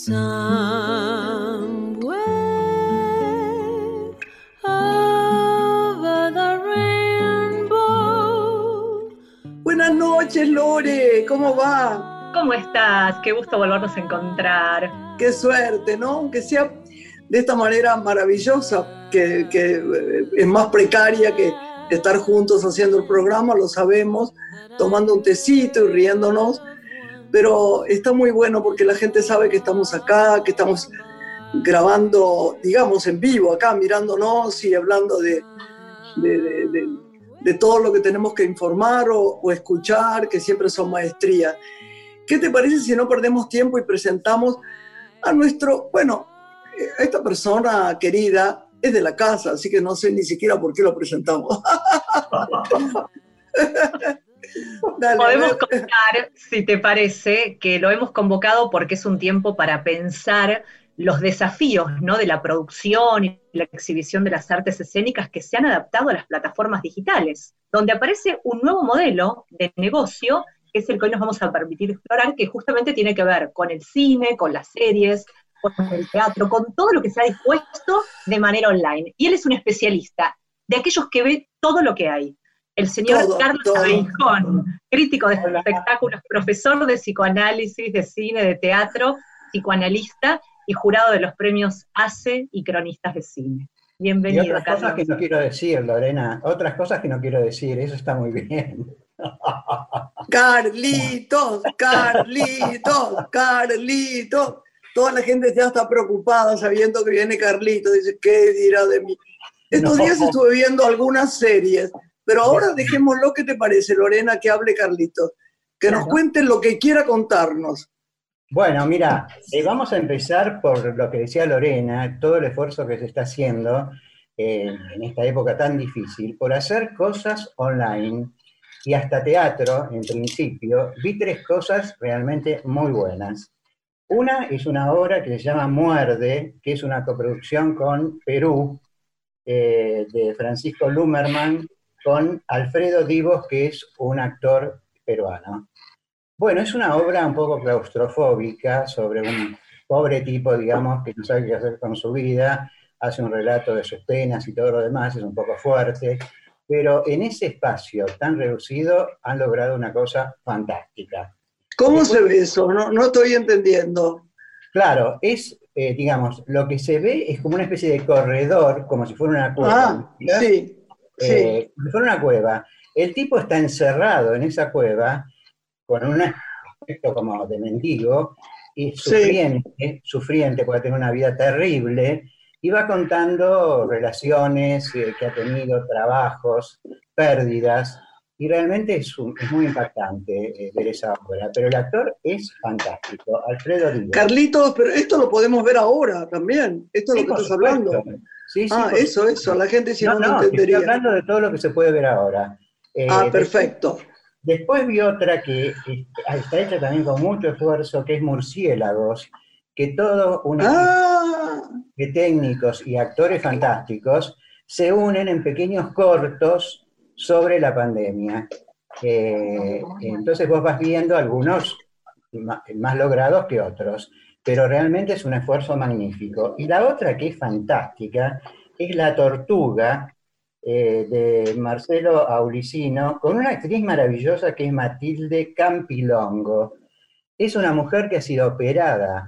Somewhere over the rainbow. Buenas noches, Lore, ¿cómo va? ¿Cómo estás? Qué gusto volvernos a encontrar. Qué suerte, ¿no? Aunque sea de esta manera maravillosa, que es más precaria que estar juntos haciendo el programa, lo sabemos, tomando un tecito y riéndonos, pero está muy bueno porque la gente sabe que estamos acá, que estamos grabando, digamos, en vivo acá, mirándonos y hablando de todo lo que tenemos que informar o escuchar, que siempre son maestrías. ¿Qué te parece si no perdemos tiempo y presentamos a nuestro, bueno, esta persona querida es de la casa, así que no sé ni siquiera por qué lo presentamos. Dale, podemos contar, si te parece, que lo hemos convocado porque es un tiempo para pensar los desafíos, ¿no?, de la producción y la exhibición de las artes escénicas que se han adaptado a las plataformas digitales, donde aparece un nuevo modelo de negocio, que es el que hoy nos vamos a permitir explorar, que justamente tiene que ver con el cine, con las series, con el teatro, con todo lo que se ha dispuesto de manera online. Y él es un especialista de aquellos que ve todo lo que hay. El señor Carlos Abeijón, crítico de espectáculos, profesor de psicoanálisis, de cine, de teatro, psicoanalista y jurado de los premios ACE y cronistas de cine. Bienvenido, y otras Carlos. Cosas que no quiero decir, Lorena, otras cosas que no quiero decir, eso está muy bien. Carlitos, Carlitos, Carlitos. Toda la gente ya está preocupada sabiendo que viene Carlitos. Dice, ¿qué dirá de mí? Estos días estuve viendo algunas series, pero ahora dejémoslo. ¿Qué te parece, Lorena, que hable Carlitos? Que nos cuente lo que quiera contarnos. Bueno, mira, vamos a empezar por lo que decía Lorena, todo el esfuerzo que se está haciendo en esta época tan difícil, por hacer cosas online y hasta teatro, en principio. Vi tres cosas realmente muy buenas. Una es una obra que se llama Muerde, que es una coproducción con Perú, de Francisco Lumerman, con Alfredo Divos, que es un actor peruano. Bueno, es una obra un poco claustrofóbica sobre un pobre tipo, digamos, que no sabe qué hacer con su vida, hace un relato de sus penas y todo lo demás, es un poco fuerte, pero en ese espacio tan reducido han logrado una cosa fantástica. ¿Cómo se ve eso? No estoy entendiendo. Claro, es, digamos, lo que se ve es como una especie de corredor, como si fuera una cueva. Sí. Como si fuera una cueva. El tipo está encerrado en esa cueva con un aspecto como de mendigo y sufriente, porque tiene una vida terrible, y va contando relaciones que ha tenido, trabajos, pérdidas, y realmente es muy impactante ver esa obra, pero el actor es fantástico, Alfredo Divos. Carlitos, pero esto lo podemos ver ahora también, esto es lo que estás hablando. Sí, eso, la gente si no Estoy entendería. hablando de todo lo que se puede ver ahora. Perfecto. Después vi otra que está hecha también con mucho esfuerzo, que es Murciélagos, que todo un equipo de técnicos y actores fantásticos se unen en pequeños cortos sobre la pandemia. Entonces vos vas viendo algunos más logrados que otros, pero realmente es un esfuerzo magnífico. Y la otra que es fantástica es La Tortuga, de Marcelo Aulicino, con una actriz maravillosa que es Matilde Campilongo. Es una mujer que ha sido operada,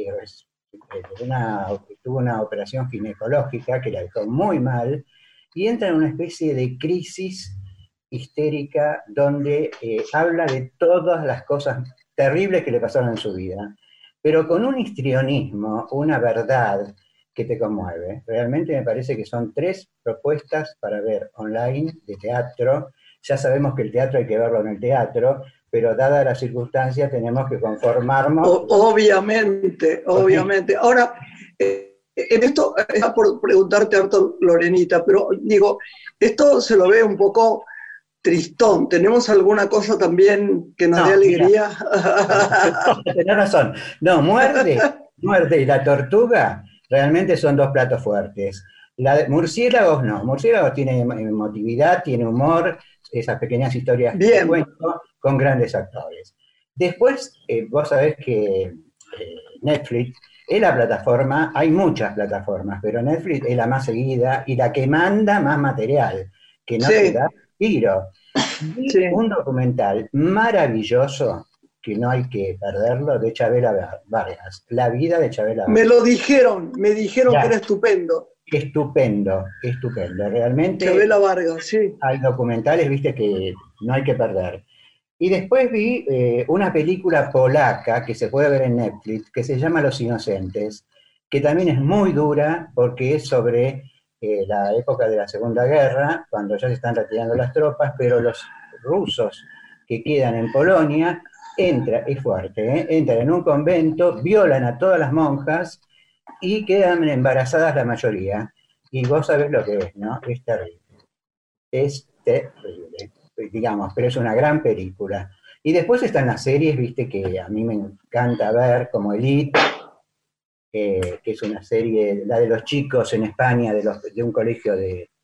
tuvo una operación ginecológica que la dejó muy mal, y entra en una especie de crisis histérica donde habla de todas las cosas terribles que le pasaron en su vida, pero con un histrionismo, una verdad que te conmueve. Realmente me parece que son tres propuestas para ver online de teatro. Ya sabemos que el teatro hay que verlo en el teatro, pero dada la circunstancia tenemos que conformarnos. Obviamente. Ahora, en esto, es por preguntarte harto, Lorenita, pero digo, esto se lo ve un poco tristón. ¿Tenemos alguna cosa también que nos dé alegría? Tenés razón. No, Muerde y La Tortuga realmente son dos platos fuertes. Murciélagos no. Murciélagos tiene emotividad, tiene humor, esas pequeñas historias de cuento con grandes actores. Después, vos sabés que Netflix es la plataforma, hay muchas plataformas, pero Netflix es la más seguida y la que manda más material, que no te Sí, da tiro. sí. Y un documental maravilloso, que no hay que perderlo, de Chabela Vargas, La vida de Chabela Me Vargas. lo dijeron, me dijeron que Ya, era estupendo. estupendo, estupendo. Realmente Chabela Vargas, sí. hay documentales, viste, que no hay que perder. Y después vi una película polaca que se puede ver en Netflix, que se llama Los Inocentes, que también es muy dura porque es sobre la época de la Segunda Guerra, cuando ya se están retirando las tropas, pero los rusos que quedan en Polonia es fuerte, entran en un convento, violan a todas las monjas y quedan embarazadas la mayoría. Y vos sabés lo que es, ¿no? Es terrible, digamos, pero es una gran película. Y después están las series, viste, que a mí me encanta ver, como Elite, que es una serie, la de los chicos en España, de un colegio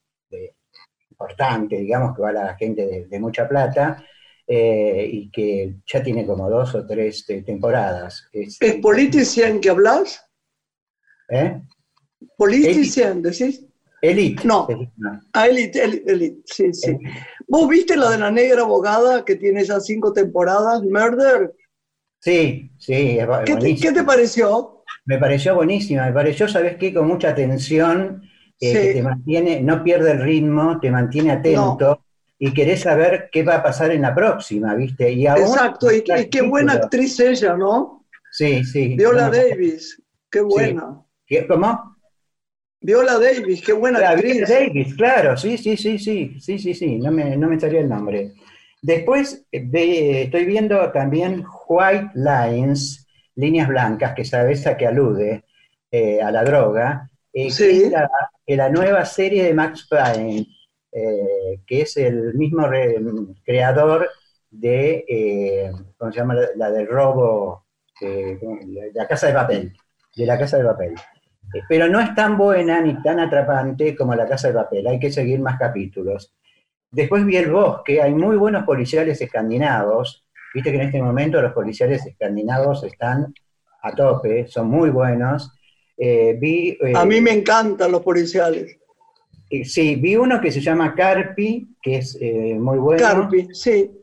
importante, digamos, que va la gente de mucha plata, y que ya tiene como 2 o 3 temporadas. ¿Es Politicien que hablas? ¿Eh? Elite, ¿Politicien, decís? Elite, No. no. Ah, Elite, Elite, sí, sí. Elite. ¿Vos viste la de la negra abogada que tiene ya 5 temporadas, Murder? Sí, sí, es ¿Qué te buenísimo. pareció? Me pareció buenísima, me pareció, ¿sabes qué? Con mucha atención, que te Sí, mantiene, no pierde el ritmo, te mantiene no, atento y querés saber qué va a pasar en la próxima, ¿viste? Y aún exacto. Y cada qué buena capítulo. actriz ella, ¿no? Sí, sí, no Viola me acuerdo. Davis, qué Sí. buena. ¿Cómo? Viola Davis, qué buena La Viola actriz. Davis, claro, sí, sí, sí, sí, sí, sí, sí, no me salía el nombre. Después estoy viendo también White Lines, líneas blancas, que sabes a que alude a la droga, que es Sí, la nueva serie de Max Payne, que es el mismo creador de, ¿cómo se llama? La del robo, la Casa de Papel, de la Casa de Papel. Pero no es tan buena ni tan atrapante como La Casa de Papel, hay que seguir más capítulos. Después vi El Bosque, hay muy buenos policiales escandinavos, viste que en este momento los policiales escandinavos están a tope, son muy buenos. Vi, a mí me encantan los policiales. sí, vi uno que se llama Carpi, que es muy bueno. Carpi, sí.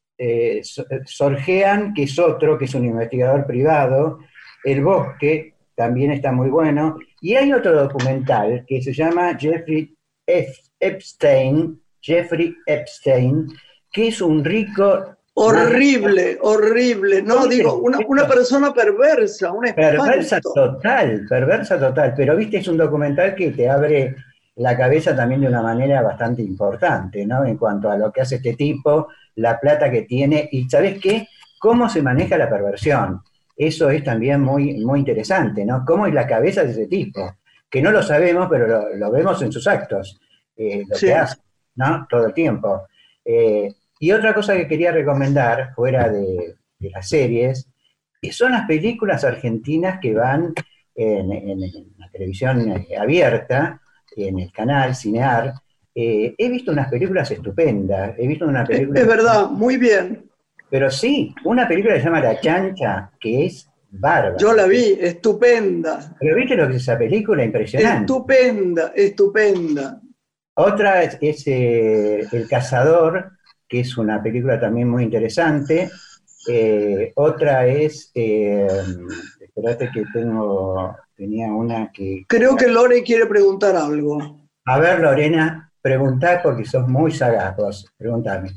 Sorgean, que es otro, que es un investigador privado. El Bosque también está muy bueno. Y hay otro documental que se llama Jeffrey Epstein, que es un rico narco. Horrible, horrible. ¿Vos No, viste digo, una esto? persona perversa, un espanto. Perversa total, pero viste, es un documental que te abre la cabeza también de una manera bastante importante, ¿no? En cuanto a lo que hace este tipo, la plata que tiene, y ¿sabés qué? Cómo se maneja la perversión. Eso es también muy, muy interesante, ¿no? Cómo es la cabeza de ese tipo, que no lo sabemos, pero lo vemos en sus actos, lo que Sí. hace, ¿no? Todo el tiempo. Y otra cosa que quería recomendar, fuera de las series, que son las películas argentinas que van en la televisión abierta, en el canal Cinear. He visto unas películas estupendas, he visto una película, Es verdad, muy bien. pero sí, una película que se llama La Chancha, que es Yo bárbara. la vi, estupenda, Pero viste lo que es esa película, impresionante. estupenda, estupenda. Otra es El Cazador, que es una película también muy interesante. Otra es, espérate que tenía una que... Creo que Lore quiere preguntar algo. A ver, Lorena, preguntá porque sos muy sagaz vos, preguntame.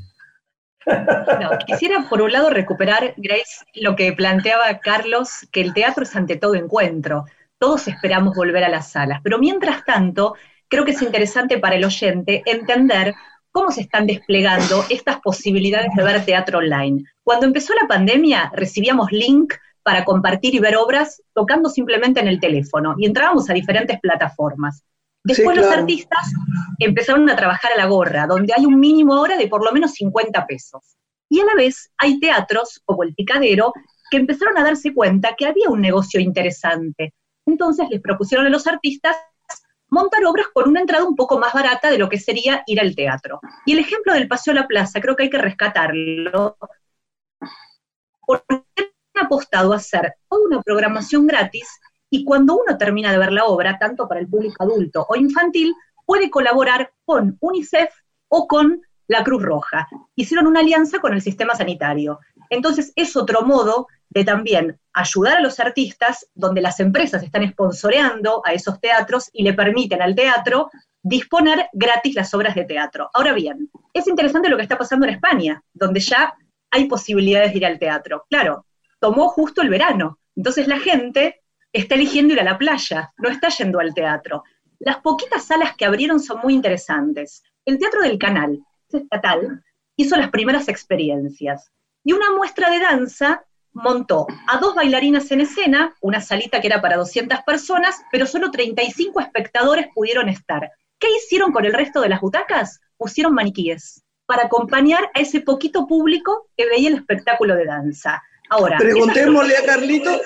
No, quisiera por un lado recuperar, Grace, lo que planteaba Carlos, que el teatro es ante todo encuentro. Todos esperamos volver a las salas, pero mientras tanto, creo que es interesante para el oyente entender cómo se están desplegando estas posibilidades de ver teatro online. Cuando empezó la pandemia, recibíamos link para compartir y ver obras tocando simplemente en el teléfono y entrábamos a diferentes plataformas. Sí, Después los claro. artistas empezaron a trabajar a la gorra, donde hay un mínimo hora de por lo menos 50 pesos. Y a la vez hay teatros, como el Picadero, que empezaron a darse cuenta que había un negocio interesante. Entonces les propusieron a los artistas montar obras con una entrada un poco más barata de lo que sería ir al teatro. Y el ejemplo del Paseo a la Plaza creo que hay que rescatarlo, porque apostado a hacer toda una programación gratis y cuando uno termina de ver la obra, tanto para el público adulto o infantil, puede colaborar con UNICEF o con la Cruz Roja. Hicieron una alianza con el sistema sanitario. Entonces es otro modo de también ayudar a los artistas, donde las empresas están sponsoreando a esos teatros y le permiten al teatro disponer gratis las obras de teatro. Ahora bien, es interesante lo que está pasando en España, donde ya hay posibilidades de ir al teatro. Claro, tomó justo el verano, entonces la gente está eligiendo ir a la playa, no está yendo al teatro. Las poquitas salas que abrieron son muy interesantes. El Teatro del Canal, es estatal, hizo las primeras experiencias. Y una muestra de danza montó a 2 bailarinas en escena, una salita que era para 200 personas, pero solo 35 espectadores pudieron estar. ¿Qué hicieron con el resto de las butacas? Pusieron maniquíes para acompañar a ese poquito público que veía el espectáculo de danza. Ahora, preguntémosle a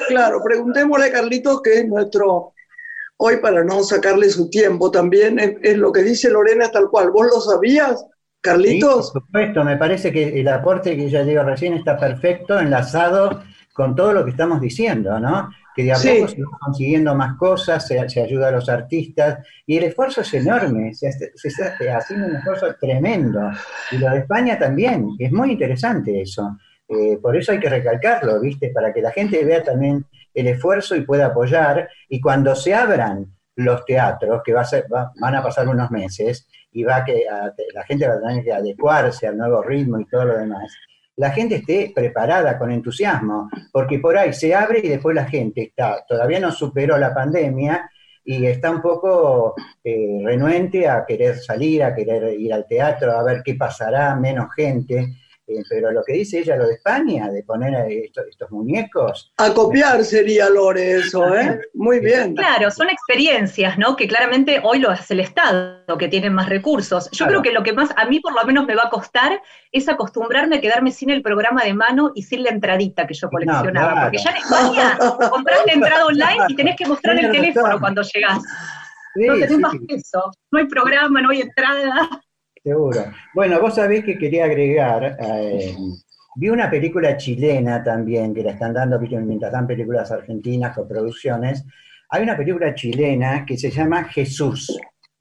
Carlitos, que es nuestro, hoy para no sacarle su tiempo también, es lo que dice Lorena es tal cual. ¿Vos lo sabías, Carlitos? Sí, por supuesto, me parece que el aporte que ella dio recién está perfecto, enlazado con todo lo que estamos diciendo, ¿no? Que de a poco se van consiguiendo más cosas, se ayuda a los artistas, y el esfuerzo es enorme, se está haciendo un esfuerzo tremendo. Y lo de España también, es muy interesante eso. Por eso hay que recalcarlo, ¿viste? Para que la gente vea también el esfuerzo y pueda apoyar, y cuando se abran los teatros, que van a pasar unos meses, y la gente va a tener que adecuarse al nuevo ritmo y todo lo demás, la gente esté preparada con entusiasmo, porque por ahí se abre y después la gente todavía no superó la pandemia y está un poco renuente a querer salir, a querer ir al teatro, a ver qué pasará, menos gente. Pero lo que dice ella, lo de España, de poner estos muñecos... A copiar sería, Lore, eso, ¿eh? Muy bien. Claro, son experiencias, ¿no? Que claramente hoy lo hace el Estado, que tiene más recursos. Yo creo que lo que más, a mí por lo menos me va a costar, es acostumbrarme a quedarme sin el programa de mano y sin la entradita que yo coleccionaba. No, porque ya en España comprás la entrada online y tenés que mostrar el teléfono cuando llegás. Sí, no tenés más eso. No hay programa, no hay entrada. Seguro. Bueno, vos sabés que quería agregar, vi una película chilena también, que la están dando, mientras dan películas argentinas con producciones, hay una película chilena que se llama Jesús.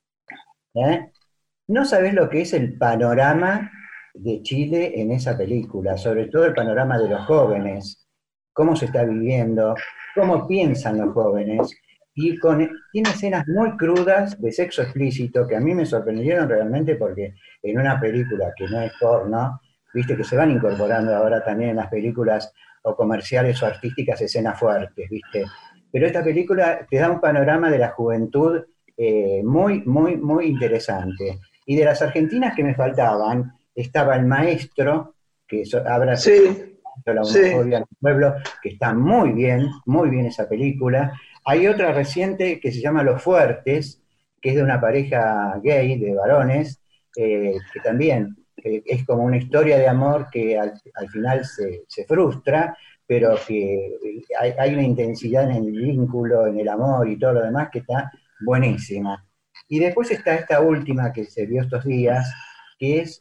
No sabés lo que es el panorama de Chile en esa película, sobre todo el panorama de los jóvenes, cómo se está viviendo, cómo piensan los jóvenes, y tiene escenas muy crudas de sexo explícito que a mí me sorprendieron realmente, porque en una película que no es porno, viste que se van incorporando ahora también en las películas o comerciales o artísticas escenas fuertes, viste. Pero esta película te da un panorama de la juventud muy, muy, muy interesante. Y de las argentinas que me faltaban, estaba El Maestro, que habla de la homofobia en el pueblo, que está muy bien esa película. Hay otra reciente que se llama Los Fuertes, que es de una pareja gay, de varones, que también es como una historia de amor que al final se frustra, pero que hay una intensidad en el vínculo, en el amor y todo lo demás que está buenísima. Y después está esta última que se vio estos días, que es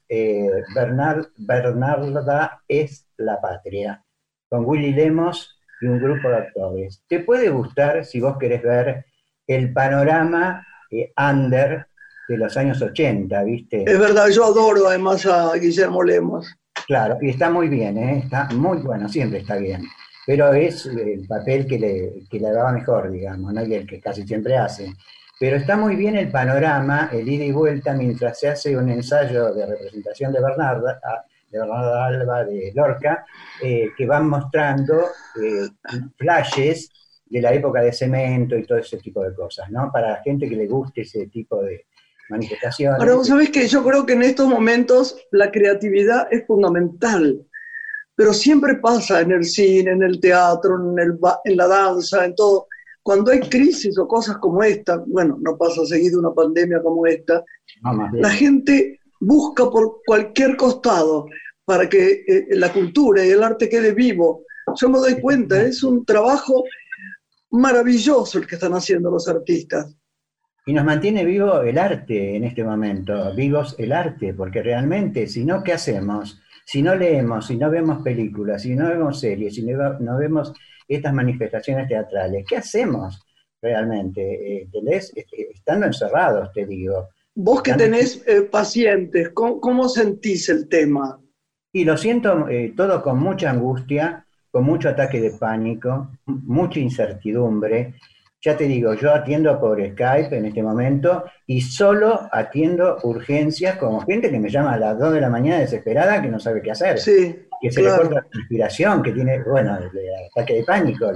Bernarda es la patria, con Willy Lemos y un grupo de actores. Te puede gustar si vos querés ver el panorama under de los años 80, ¿viste? Es verdad, yo adoro además a Guillermo Lemos. Claro, y está muy bien, está muy bueno, siempre está bien. Pero es el papel que le daba mejor, digamos, ¿no? Y el que casi siempre hace. Pero está muy bien el panorama, el ida y vuelta, mientras se hace un ensayo de representación de Bernarda Alba, de Lorca, que van mostrando flashes de la época de Cemento y todo ese tipo de cosas, ¿no? Para la gente que le guste ese tipo de manifestaciones. Ahora, vos sabés que yo creo que en estos momentos la creatividad es fundamental, pero siempre pasa en el cine, en el teatro, en la danza, en todo. Cuando hay crisis o cosas como esta, bueno, no pasa seguido una pandemia como esta, la gente busca por cualquier costado para que la cultura y el arte quede vivo. Yo me doy cuenta, es un trabajo maravilloso el que están haciendo los artistas. Y nos mantiene vivo el arte en este momento, vivos el arte, porque realmente, si no, ¿qué hacemos? si no leemos, si no vemos películas, si no vemos series, si no vemos estas manifestaciones teatrales, ¿qué hacemos realmente? ¿Entendés? Estando encerrados, te digo. Vos que tenés pacientes, ¿cómo sentís el tema? Y lo siento todo con mucha angustia, con mucho ataque de pánico, mucha incertidumbre. Ya te digo, yo atiendo por Skype en este momento y solo atiendo urgencias como gente que me llama a las 2 de la mañana desesperada que no sabe qué hacer, Sí, que se le corta la respiración, que tiene, bueno, el ataque de pánico,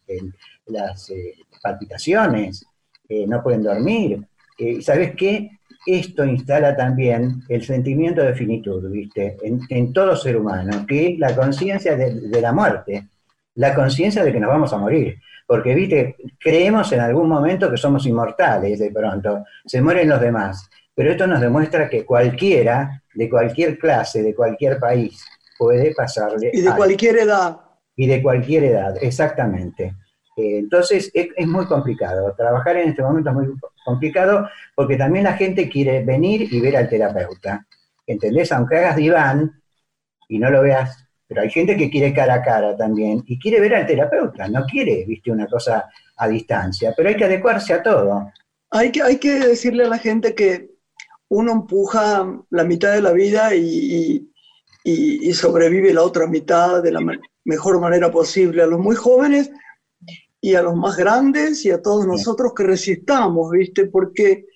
las palpitaciones, no pueden dormir. ¿Sabes qué? Esto instala también el sentimiento de finitud, ¿viste? En todo ser humano, que es la conciencia de la muerte, la conciencia de que nos vamos a morir. Porque, ¿viste? Creemos en algún momento que somos inmortales de pronto, se mueren los demás. Pero esto nos demuestra que cualquiera, de cualquier clase, de cualquier país, puede pasarle. Y de cualquier edad. Y de cualquier edad, exactamente. Entonces es muy complicado. Trabajar en este momento es muy complicado porque también la gente quiere venir y ver al terapeuta. ¿Entendés? Aunque hagas diván y no lo veas, pero hay gente que quiere cara a cara también y quiere ver al terapeuta, no quiere, viste, una cosa a distancia, pero hay que adecuarse a todo. Hay que decirle a la gente que uno empuja la mitad de la vida y sobrevive la otra mitad de la mejor manera posible. A los muy jóvenes y a los más grandes y a todos nosotros que resistamos, ¿viste? Porque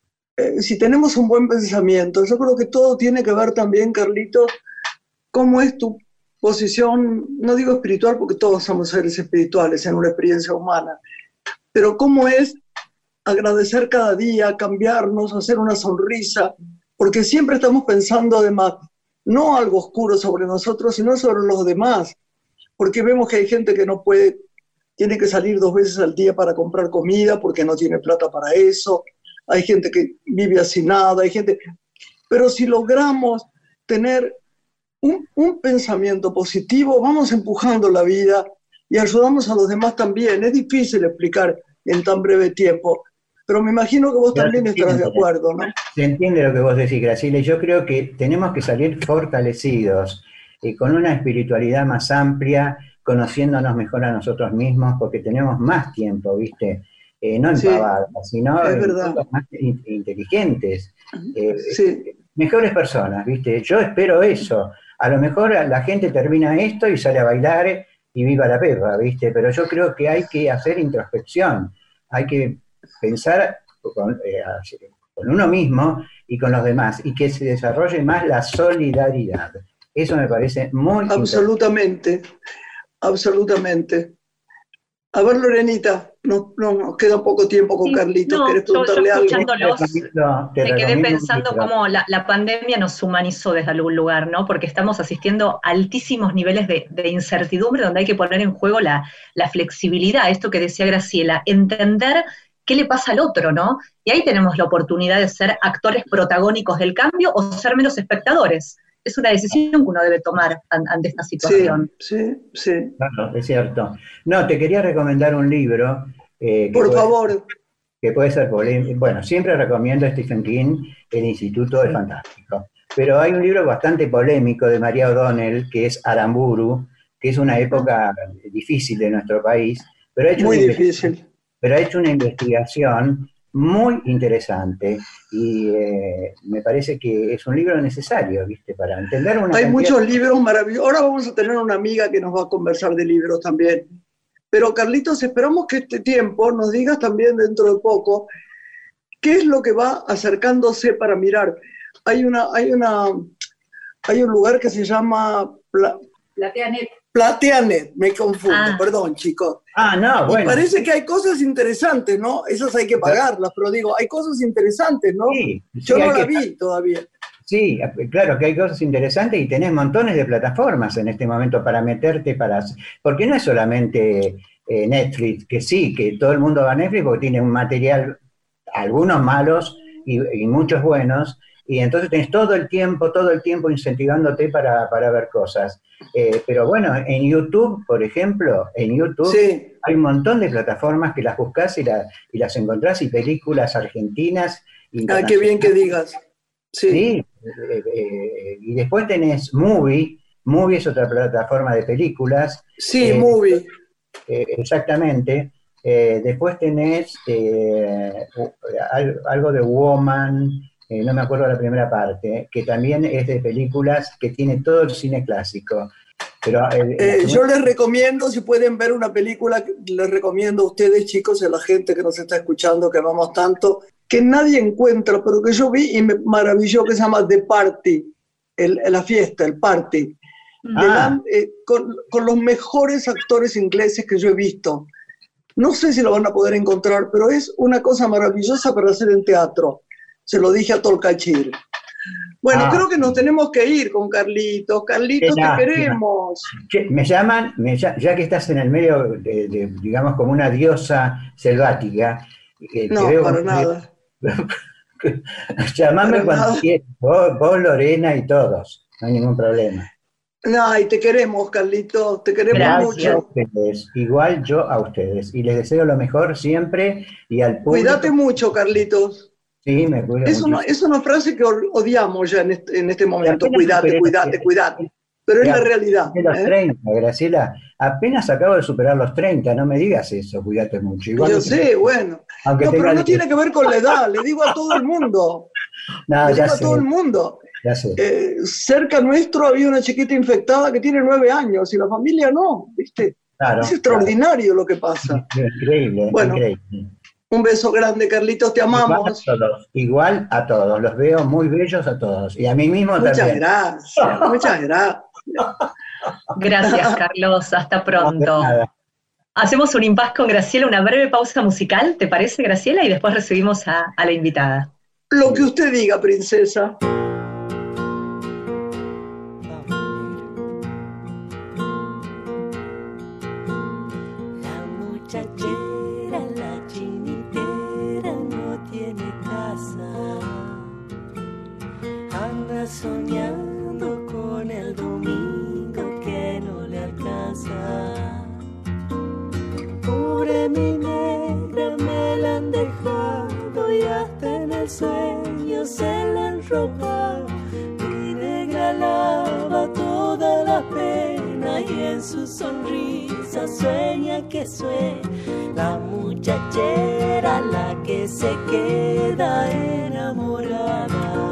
si tenemos un buen pensamiento, yo creo que todo tiene que ver también, Carlitos, cómo es tu posición, no digo espiritual porque todos somos seres espirituales en una experiencia humana, pero cómo es agradecer cada día, cambiarnos, hacer una sonrisa, porque siempre estamos pensando además, no algo oscuro sobre nosotros, sino sobre los demás, porque vemos que hay gente que no puede, tiene que salir 2 veces al día para comprar comida porque no tiene plata para eso, hay gente que vive así nada, hay gente... Pero si logramos tener un pensamiento positivo, vamos empujando la vida y ayudamos a los demás también. Es difícil explicar en tan breve tiempo, pero me imagino que vos también estarás de acuerdo, ¿no? Se entiende lo que vos decís, Graciela. Yo creo que tenemos que salir fortalecidos, con una espiritualidad más amplia, conociéndonos mejor a nosotros mismos, porque tenemos más tiempo, ¿viste? No en pavadas, sino en cosas más inteligentes. Mejores personas, ¿viste? Yo espero eso. A lo mejor la gente termina esto y sale a bailar y viva la pepa, ¿viste? Pero yo creo que hay que hacer introspección, hay que pensar con uno mismo y con los demás, y que se desarrolle más la solidaridad. Eso me parece muy absolutamente, absolutamente. A ver, Lorenita, no, nos queda poco tiempo con Carlitos. ¿Querés preguntarle algo? Me quedé pensando cómo la pandemia nos humanizó desde algún lugar, ¿no? Porque estamos asistiendo a altísimos niveles de incertidumbre donde hay que poner en juego la flexibilidad, esto que decía Graciela, entender qué le pasa al otro, ¿no? Y ahí tenemos la oportunidad de ser actores protagónicos del cambio o ser meros espectadores. Es una decisión que uno debe tomar ante esta situación. Sí. Claro, es cierto. No, te quería recomendar un libro. Por favor. Que puede ser polémico. Bueno, siempre recomiendo a Stephen King, El Instituto del Fantástico. Pero hay un libro bastante polémico de María O'Donnell, que es Aramburu, que es una época difícil de nuestro país. Pero ha hecho una investigación muy interesante y me parece que es un libro necesario, ¿viste? Para entender una... Hay muchos libros maravillosos. Ahora vamos a tener una amiga que nos va a conversar de libros también. Pero Carlitos, esperamos que este tiempo nos digas también dentro de poco qué es lo que va acercándose para mirar. Hay un lugar que se llama PlateaNet. PlateaNet, me confundo, perdón, chicos. No, bueno. Y parece que hay cosas interesantes, ¿no? Esas hay que pagarlas, pero digo, hay cosas interesantes, ¿no? Sí, yo no la vi todavía. Sí, claro que hay cosas interesantes y tenés montones de plataformas en este momento para meterte, porque no es solamente Netflix, que sí, que todo el mundo va a Netflix porque tiene un material, algunos malos y muchos buenos, y entonces tenés todo el tiempo incentivándote para ver cosas. Pero bueno, en YouTube, por ejemplo, hay un montón de plataformas que las buscás y las encontrás, y películas argentinas. Qué bien que digas. Sí. Y después tenés Movie, Movie es otra plataforma de películas. Sí, Movie. Exactamente. Después tenés algo de Woman, no me acuerdo la primera parte, que también es de películas que tiene todo el cine clásico. Pero, yo les recomiendo, si pueden ver una película, les recomiendo a ustedes, chicos, y a la gente que nos está escuchando, que amamos tanto, que nadie encuentra, pero que yo vi y me maravilló, que se llama The Party, la fiesta, el party. Con los mejores actores ingleses que yo he visto. No sé si lo van a poder encontrar, pero es una cosa maravillosa para hacer en teatro. Se lo dije a Tolcachir. Bueno, creo que nos tenemos que ir con Carlitos. Carlitos, te queremos. Me llaman, ya que estás en el medio, digamos, como una diosa selvática. No, para nada. Llamame cuando quieras. Vos, Lorena y todos. No hay ningún problema. No, y te queremos, Carlitos. Te queremos mucho. Igual yo a ustedes. Y les deseo lo mejor siempre y al público. Cuídate mucho, Carlitos. Sí, me cuido mucho. Es una frase que odiamos ya en este momento. Cuídate. Pero es la realidad. Los 30, Graciela. Apenas acabo de superar los 30. No me digas eso, cuídate mucho. Igual yo sé, bueno. Pero no tiene que ver con la edad. Le digo a todo el mundo. No, ya sé. Todo el mundo. Ya sé. Cerca nuestro había una chiquita infectada que tiene 9 años y la familia no, ¿viste? Claro, es extraordinario lo que pasa. Increíble, bueno, increíble. Un beso grande, Carlitos, te amamos. Igual a todos, los veo muy bellos a todos. Y a mí mismo muchas también. Muchas gracias. Gracias, Carlos. Hasta pronto. Hacemos un impasse con Graciela, una breve pausa musical, ¿te parece, Graciela? Y después recibimos a la invitada. Lo que usted diga, princesa. Soñando con el domingo que no le alcanza. Pobre mi negra, me la han dejado y hasta en el sueño se la han robado. Mi negra lava toda la pena y en su sonrisa sueña que sueña la muchachera, la que se queda enamorada.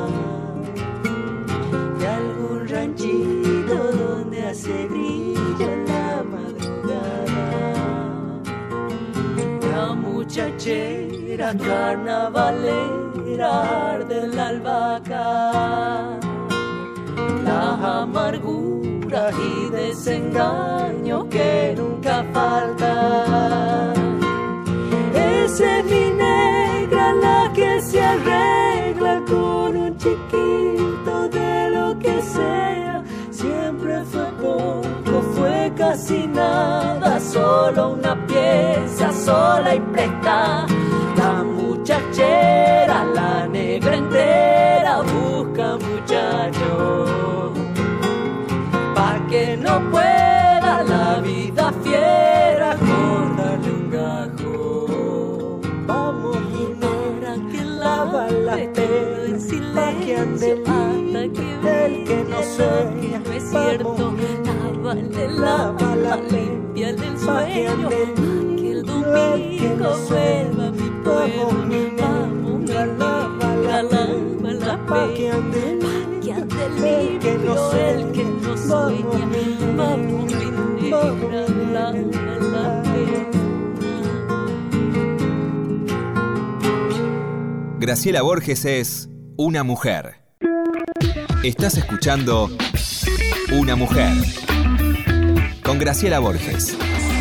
Ranchito donde hace brillo la madrugada. La muchachera carnavalera arde en la albahaca. Las amarguras y desengaños que nunca faltan. Esa es mi negra, la que se arregla con un chiquito de lo que sea. Siempre fue poco, fue casi nada, solo una pieza sola y prestada. La muchachera, la negra entera, busca muchacho, pa' que no pueda la vida fiera cortarle un gajo. Vamos, minera, que lava la pena, pa' que ande libre el que no sueña. No es cierto, lava la limpia del sueño, pa' que el domingo vuelva a mi pueblo. Vamos, minera, lava la pena, pa' que ande limpio el que no sueña. Vamos, minera, lava la pena. Graciela Borges es una mujer. Estás escuchando Una mujer con Graciela Borges.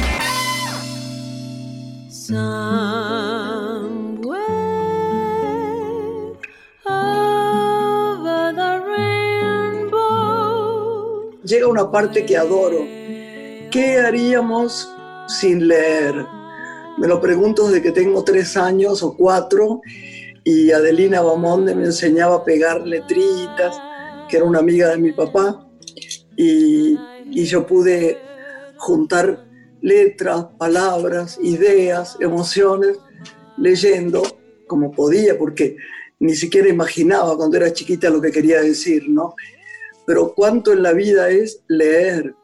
Llega una parte que adoro. ¿Qué haríamos sin leer? Me lo pregunto desde que tengo 3 años o 4, y Adelina Bamonde me enseñaba a pegar letritas, que era una amiga de mi papá, y yo pude juntar letras, palabras, ideas, emociones, leyendo como podía, porque ni siquiera imaginaba cuando era chiquita lo que quería decir, ¿no? pero cuánto en la vida es leer,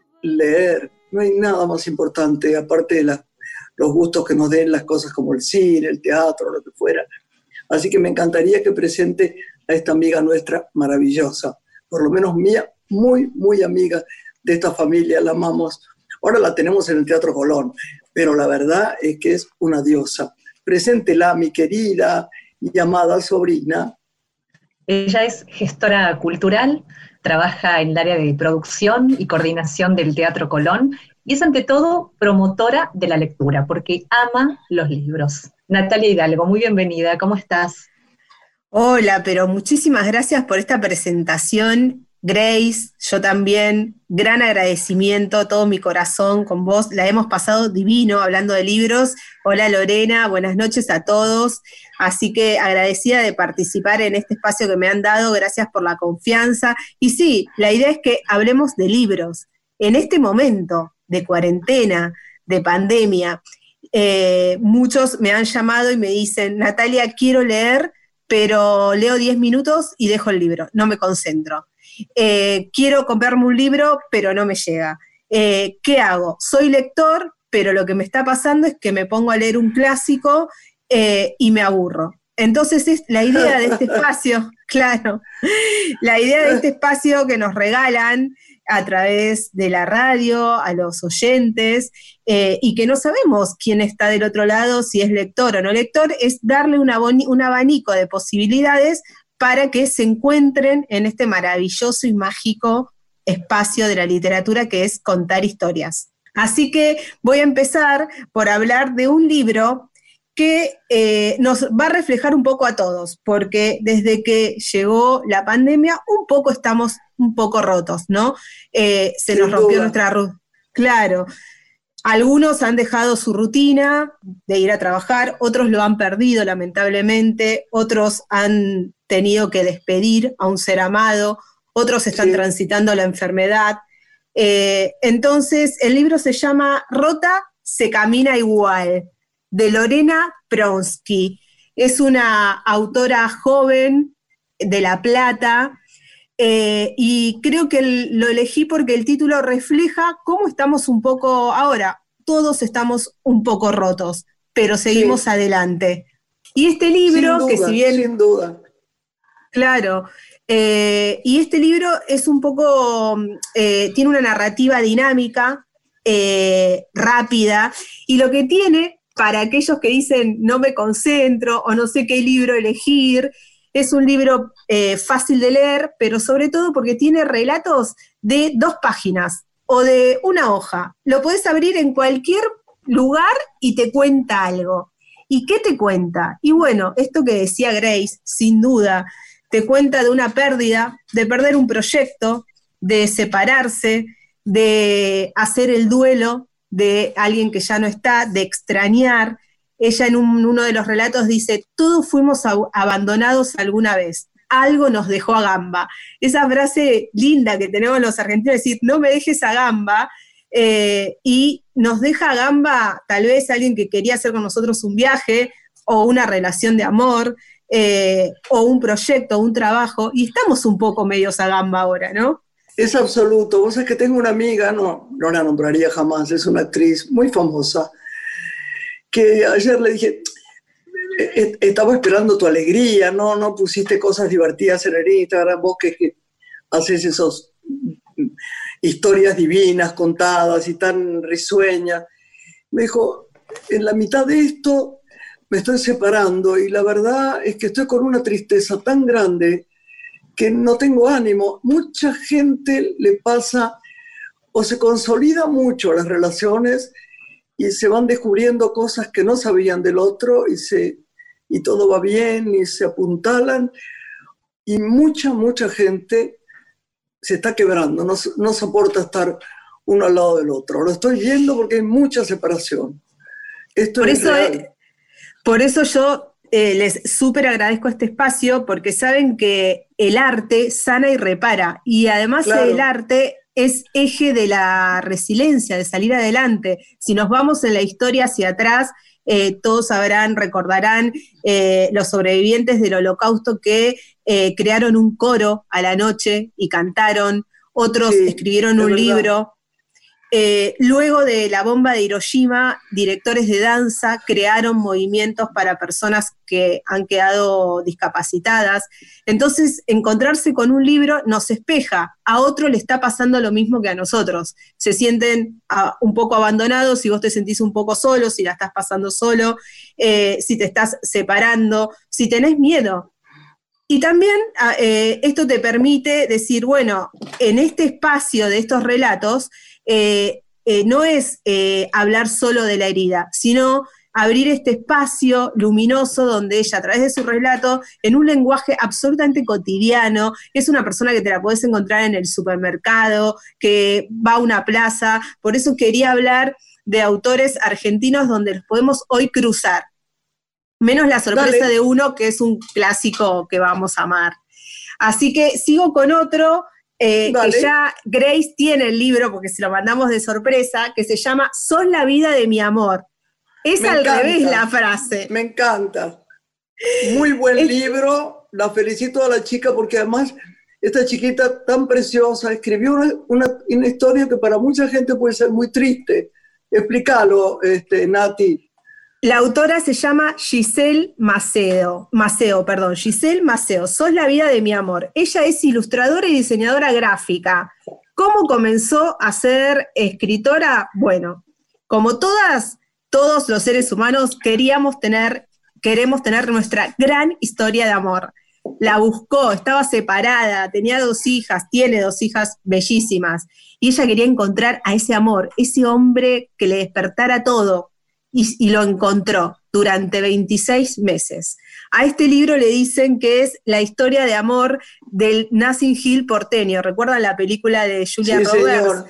leer. No hay nada más importante, aparte de los gustos que nos den las cosas como el cine, el teatro, lo que fuera. Así que me encantaría que presente a esta amiga nuestra maravillosa, por lo menos mía, muy, muy amiga de esta familia, la amamos. Ahora la tenemos en el Teatro Colón, pero la verdad es que es una diosa. Preséntela, mi querida y amada sobrina. Ella es gestora cultural, trabaja en el área de producción y coordinación del Teatro Colón y es ante todo promotora de la lectura, porque ama los libros. Natalia Hidalgo, muy bienvenida, ¿cómo estás? Hola, pero muchísimas gracias por esta presentación, Grace, yo también, gran agradecimiento, todo mi corazón con vos, la hemos pasado divino hablando de libros. Hola Lorena, buenas noches a todos, así que agradecida de participar en este espacio que me han dado, gracias por la confianza. Y sí, la idea es que hablemos de libros. En este momento de cuarentena, de pandemia, muchos me han llamado y me dicen, Natalia, quiero leer, pero leo 10 minutos y dejo el libro, no me concentro. Quiero comprarme un libro, pero no me llega. ¿Qué hago? Soy lector, pero lo que me está pasando es que me pongo a leer un clásico y me aburro. Entonces es la idea de este espacio, claro, la idea de este espacio que nos regalan a través de la radio, a los oyentes, y que no sabemos quién está del otro lado, si es lector o no lector, es darle un abanico de posibilidades para que se encuentren en este maravilloso y mágico espacio de la literatura que es contar historias. Así que voy a empezar por hablar de un libro que nos va a reflejar un poco a todos, porque desde que llegó la pandemia, un poco estamos un poco rotos, ¿no? Se nos rompió nuestra rutina. Claro, algunos han dejado su rutina de ir a trabajar, otros lo han perdido lamentablemente, otros han tenido que despedir a un ser amado, otros están transitando la enfermedad. Entonces, el libro se llama Rota se camina igual, de Lorena Pronsky. Es una autora joven de La Plata, y creo que lo elegí porque el título refleja cómo estamos un poco ahora. Todos estamos un poco rotos, pero seguimos adelante. Y este libro, duda, que si bien... Sin duda. Claro, y este libro es un poco, tiene una narrativa dinámica, rápida, y lo que tiene, para aquellos que dicen no me concentro o no sé qué libro elegir, es un libro fácil de leer, pero sobre todo porque tiene relatos de 2 páginas o de una hoja. Lo podés abrir en cualquier lugar y te cuenta algo. ¿Y qué te cuenta? Y bueno, esto que decía Grace, sin duda, te cuenta de una pérdida, de perder un proyecto, de separarse, de hacer el duelo de alguien que ya no está, de extrañar. Ella en uno de los relatos dice, todos fuimos abandonados alguna vez, algo nos dejó a gamba. Esa frase linda que tenemos los argentinos, decir, no me dejes a gamba, y nos deja a gamba tal vez alguien que quería hacer con nosotros un viaje, o una relación de amor, o un proyecto, un trabajo, y estamos un poco medios a gamba ahora, ¿no? Es absoluto. Vos sabés que tengo una amiga, no la nombraría jamás, es una actriz muy famosa, que ayer le dije, estaba esperando tu alegría, no pusiste cosas divertidas en el Instagram, vos que haces esas historias divinas contadas y tan risueñas. Me dijo, en la mitad de esto me estoy separando y la verdad es que estoy con una tristeza tan grande que no tengo ánimo. Mucha gente le pasa o se consolida mucho las relaciones y se van descubriendo cosas que no sabían del otro y todo va bien y se apuntalan, y mucha gente se está quebrando, no soporta estar uno al lado del otro. Lo estoy viendo porque hay mucha separación. Esto es real. Por eso yo les súper agradezco este espacio, porque saben que el arte sana y repara, y además el arte es eje de la resiliencia, de salir adelante. Si nos vamos en la historia hacia atrás, todos recordarán los sobrevivientes del Holocausto que crearon un coro a la noche y cantaron, otros escribieron un libro. Luego de la bomba de Hiroshima, directores de danza crearon movimientos para personas que han quedado discapacitadas. Entonces, encontrarse con un libro nos espeja. A otro le está pasando lo mismo que a nosotros. Se sienten un poco abandonados, si vos te sentís un poco solo, si la estás pasando solo, si te estás separando, si tenés miedo. Y también esto te permite decir, bueno, en este espacio de estos relatos, no es hablar solo de la herida, sino abrir este espacio luminoso donde ella, a través de su relato, en un lenguaje absolutamente cotidiano, es una persona que te la podés encontrar en el supermercado, que va a una plaza. Por eso quería hablar de autores argentinos donde los podemos hoy cruzar. Menos la sorpresa de uno, que es un clásico que vamos a amar. Así que sigo con otro, que ya Grace tiene el libro, porque se lo mandamos de sorpresa, que se llama Sos la vida de mi amor. Es al revés la frase. Me encanta. Muy buen libro. La felicito a la chica porque además esta chiquita tan preciosa escribió una historia que para mucha gente puede ser muy triste. Explícalo, Nati. La autora se llama Giselle Maceo. Giselle Maceo, Sos la vida de mi amor. Ella es ilustradora y diseñadora gráfica. ¿Cómo comenzó a ser escritora? Bueno, como todos los seres humanos queremos tener nuestra gran historia de amor. La buscó, estaba separada, tenía 2 hijas, tiene 2 hijas bellísimas, y ella quería encontrar a ese amor, ese hombre que le despertara todo. Y lo encontró durante 26 meses. A este libro le dicen que es la historia de amor del Notting Hill porteño. ¿Recuerdan la película de Julia Roberts?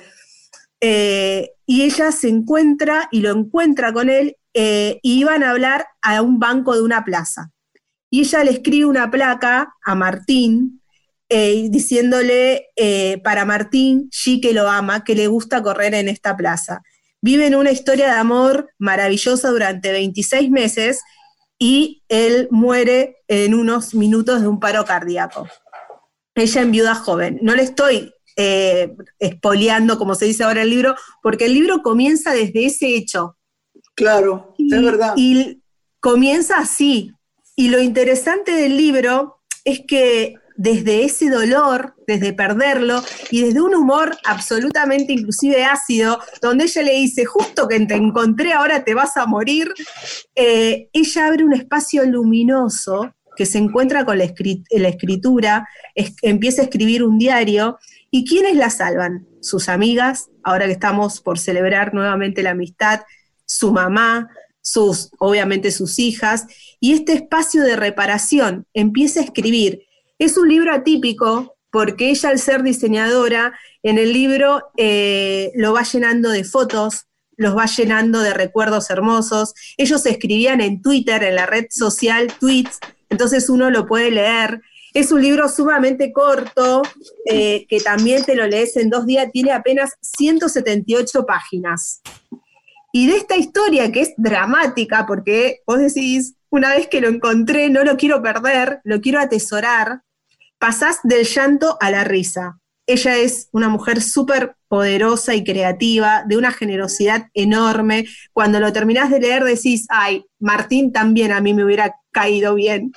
Y ella se encuentra y lo encuentra con él y iban a hablar a un banco de una plaza. Y ella le escribe una placa a Martín diciéndole para Martín, sí que lo ama, que le gusta correr en esta plaza. Viven una historia de amor maravillosa durante 26 meses y él muere en unos minutos de un paro cardíaco. Ella enviuda joven. No le estoy espoleando, como se dice ahora en el libro, porque el libro comienza desde ese hecho. Claro, es verdad. Y comienza así. Y lo interesante del libro es que desde ese dolor, desde perderlo, y desde un humor absolutamente inclusive ácido, donde ella le dice, justo que te encontré, ahora te vas a morir, ella abre un espacio luminoso que se encuentra con la escritura, empieza a escribir un diario, ¿y quiénes la salvan? Sus amigas, ahora que estamos por celebrar nuevamente la amistad, su mamá, obviamente sus hijas, y este espacio de reparación, empieza a escribir. Es un libro atípico porque ella, al ser diseñadora, en el libro lo va llenando de fotos, los va llenando de recuerdos hermosos. Ellos escribían en Twitter, en la red social, tweets, entonces uno lo puede leer. Es un libro sumamente corto, que también te lo lees en 2 días, tiene apenas 178 páginas. Y de esta historia, que es dramática, porque vos decís, una vez que lo encontré, no lo quiero perder, lo quiero atesorar, pasás del llanto a la risa. Ella es una mujer súper poderosa y creativa, de una generosidad enorme. Cuando lo terminás de leer decís, ay, Martín también a mí me hubiera caído bien.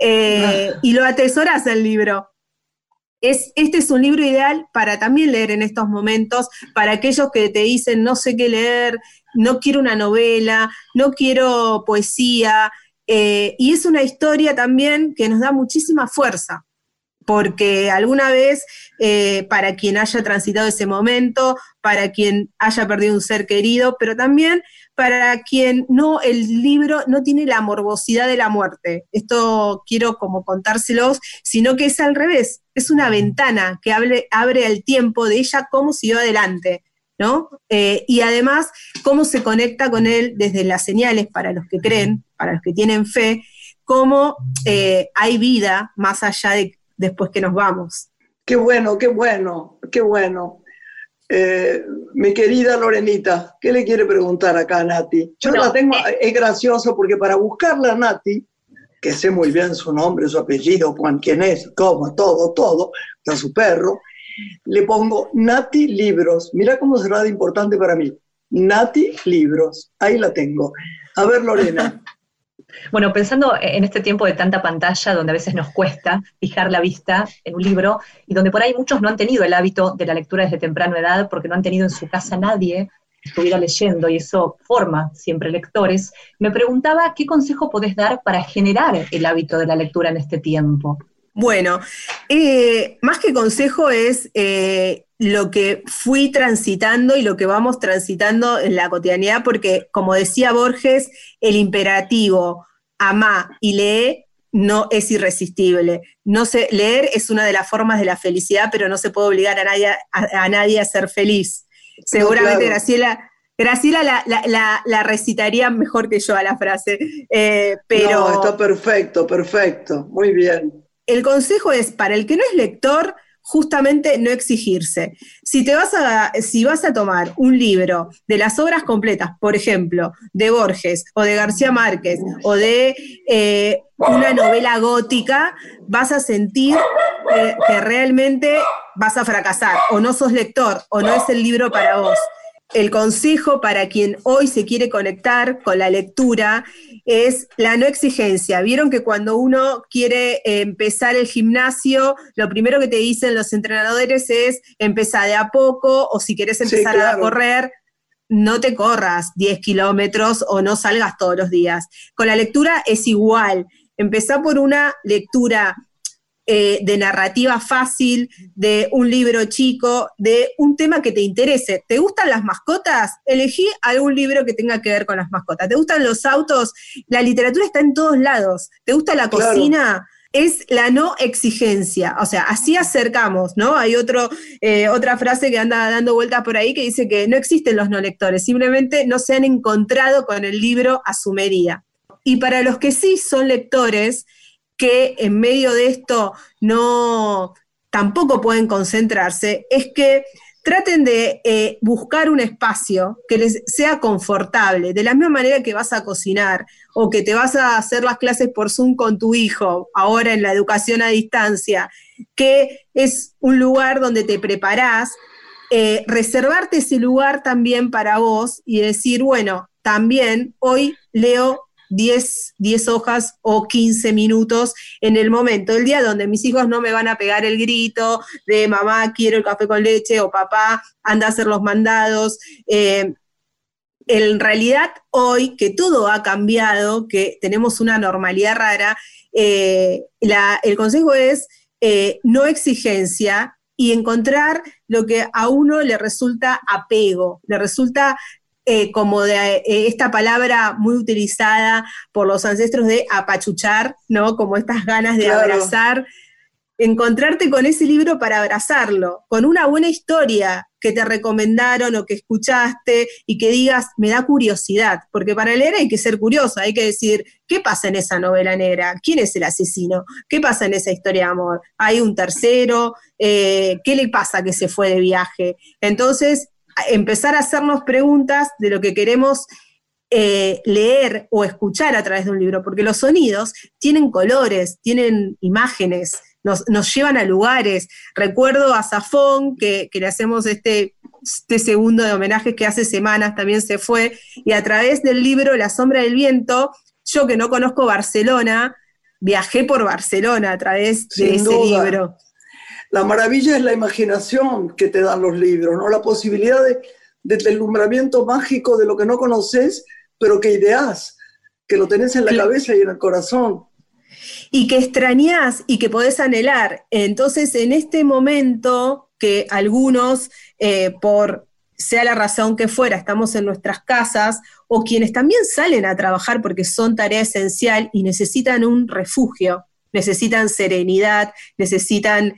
Y lo atesorás el libro. Este es un libro ideal para también leer en estos momentos, para aquellos que te dicen, no sé qué leer, no quiero una novela, no quiero poesía, y es una historia también que nos da muchísima fuerza, porque alguna vez, para quien haya transitado ese momento, para quien haya perdido un ser querido, pero también para quien el libro no tiene la morbosidad de la muerte. Esto quiero como contárselos, sino que es al revés, es una ventana que abre el tiempo de ella, cómo siguió adelante, ¿no? Y además, cómo se conecta con él desde las señales para los que creen, para los que tienen fe, cómo hay vida más allá de después que nos vamos. Qué bueno, qué bueno, qué bueno. Mi querida Lorenita, ¿qué le quiere preguntar acá a Nati? Yo la tengo, es gracioso porque para buscarla a Nati, que sé muy bien su nombre, su apellido, quién es, cómo, todo, está su perro, le pongo Nati Libros. Mira cómo será de importante para mí. Nati Libros, ahí la tengo. A ver, Lorena. Bueno, pensando en este tiempo de tanta pantalla, donde a veces nos cuesta fijar la vista en un libro, y donde por ahí muchos no han tenido el hábito de la lectura desde temprana edad, porque no han tenido en su casa nadie que estuviera leyendo, y eso forma siempre lectores, me preguntaba qué consejo podés dar para generar el hábito de la lectura en este tiempo. Bueno, más que consejo es lo que fui transitando y lo que vamos transitando en la cotidianidad, porque como decía Borges, el imperativo amá y lee no es irresistible. Leer es una de las formas de la felicidad, pero no se puede obligar a nadie a ser feliz. Seguramente no, claro. Graciela la recitaría mejor que yo a la frase. Pero no, está perfecto, muy bien. El consejo es, para el que no es lector, justamente no exigirse. Si vas a tomar un libro de las obras completas, por ejemplo, de Borges, o de García Márquez, o de una novela gótica, vas a sentir que realmente vas a fracasar, o no sos lector, o no es el libro para vos. El consejo para quien hoy se quiere conectar con la lectura es la no exigencia. Vieron que cuando uno quiere empezar el gimnasio, lo primero que te dicen los entrenadores es empezar de a poco, o si querés empezar a correr, no te corras 10 kilómetros o no salgas todos los días. Con la lectura es igual. Empezá por una lectura de narrativa fácil, de un libro chico, de un tema que te interese. ¿Te gustan las mascotas? Elegí algún libro que tenga que ver con las mascotas. ¿Te gustan los autos? La literatura está en todos lados. ¿Te gusta la cocina? Es la no exigencia. O sea, así acercamos, ¿no? Hay otra frase que anda dando vueltas por ahí que dice que no existen los no lectores, simplemente no se han encontrado con el libro a su medida. Y para los que sí son lectores, que en medio de esto tampoco pueden concentrarse, es que traten de buscar un espacio que les sea confortable, de la misma manera que vas a cocinar o que te vas a hacer las clases por Zoom con tu hijo, ahora en la educación a distancia, que es un lugar donde te preparás, reservarte ese lugar también para vos y decir, bueno, también hoy leo 10 hojas o 15 minutos en el momento del día donde mis hijos no me van a pegar el grito de mamá, quiero el café con leche, o papá, anda a hacer los mandados. En realidad, hoy que todo ha cambiado, que tenemos una normalidad rara, el consejo es no exigencia y encontrar lo que a uno le resulta apego, le resulta como de esta palabra muy utilizada por los ancestros de apachuchar, ¿no? Como estas ganas de abrazar. Encontrarte con ese libro para abrazarlo, con una buena historia que te recomendaron o que escuchaste y que digas, me da curiosidad, porque para leer hay que ser curioso, hay que decir, ¿qué pasa en esa novela negra? ¿Quién es el asesino? ¿Qué pasa en esa historia de amor? ¿Hay un tercero? ¿Qué le pasa que se fue de viaje? Entonces, empezar a hacernos preguntas de lo que queremos leer o escuchar a través de un libro, porque los sonidos tienen colores, tienen imágenes, nos llevan a lugares. Recuerdo a Zafón, que le hacemos este segundo de homenaje que hace semanas también se fue, y a través del libro La sombra del viento, yo que no conozco Barcelona, viajé por Barcelona a través de ese libro. La maravilla es la imaginación que te dan los libros, ¿no? La posibilidad de deslumbramiento mágico de lo que no conoces, pero que ideás, que lo tenés en la cabeza y en el corazón. Y que extrañás y que podés anhelar. Entonces, en este momento que algunos, por sea la razón que fuera, estamos en nuestras casas, o quienes también salen a trabajar porque son tarea esencial y necesitan un refugio, necesitan serenidad, necesitan